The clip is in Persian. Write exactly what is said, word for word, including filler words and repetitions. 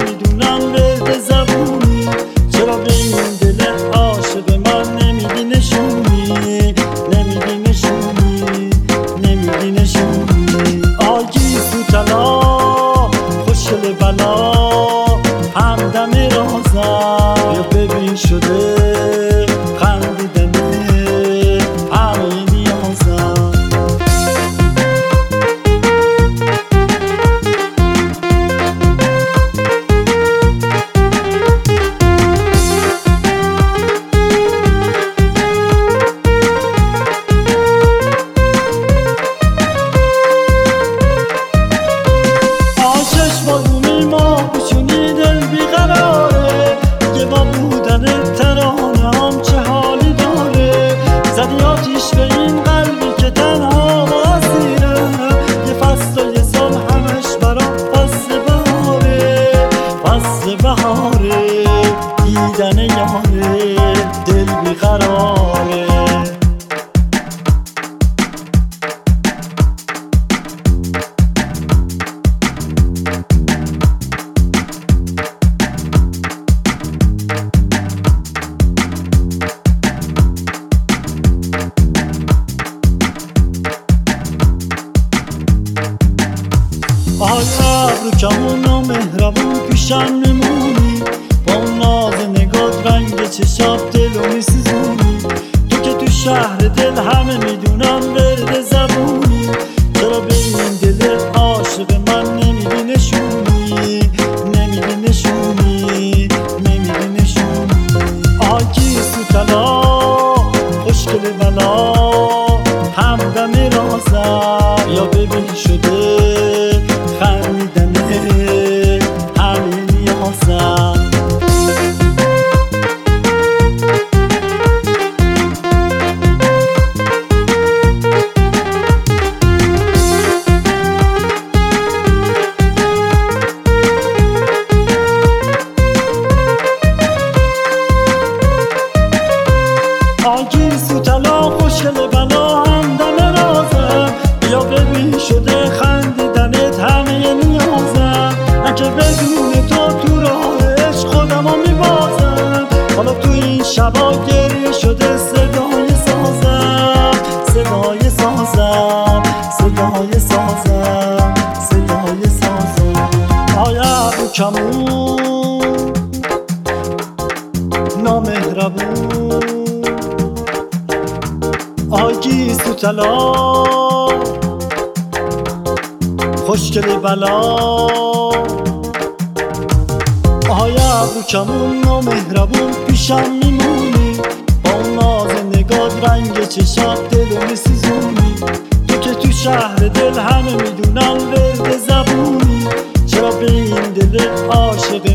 میدونن ورد زبونی، چرا به این دل عاشق من نمیدی نشونی، نمیدی نشونی، نمیدی نشونی. آگی سو طلا خوشگل بلا همدم رازم، یا ببین شده خندیدنه همه نیازم. آشش بادونی ما بچونی دل بیقراره، دیگه با بودن ترانه هم چه حالی داره. زدی آتیش به این قلبی که تنها واسیره، یه فصل و یه سال همش برام فصل بهاره، فصل بهاره دیدن یاره دل بیقراره. آی ابرو کمون و مهربون پیشم میمونی، با اون ناز نگات رنگ چشات دلو میسوزونی. تو که تو شهر دل همه میدونن ورد زبونی، چرا به این دل عاشق من نمیدی نشونی، نمیدی نشونی، نمیدی نشونی. آگی سو طلا خوشگل بلا همدم رازم، یا ببین شده خندیدنه همه نیازم. آگیر سو طلا خوشگل بلا همدم رازم، یا ببین شده خندیدنت همه نیازم. نه که بدون تو تو راه عشق خودمو میبازم، حالا تو این شبا گریه شده صدای سازم، صدای سازم، صدای سازم، صدای سازم. آی ابرو کمون نامهربون، آگی سو طلا خوشگل بلا. آی ابرو کمون و مهربون پیشم میمونی، با اون ناز نگات رنگ چشات دلو میسوزونی. تو که تو شهر دل همه میدونن ورد زبونی، چرا به این دل عاشق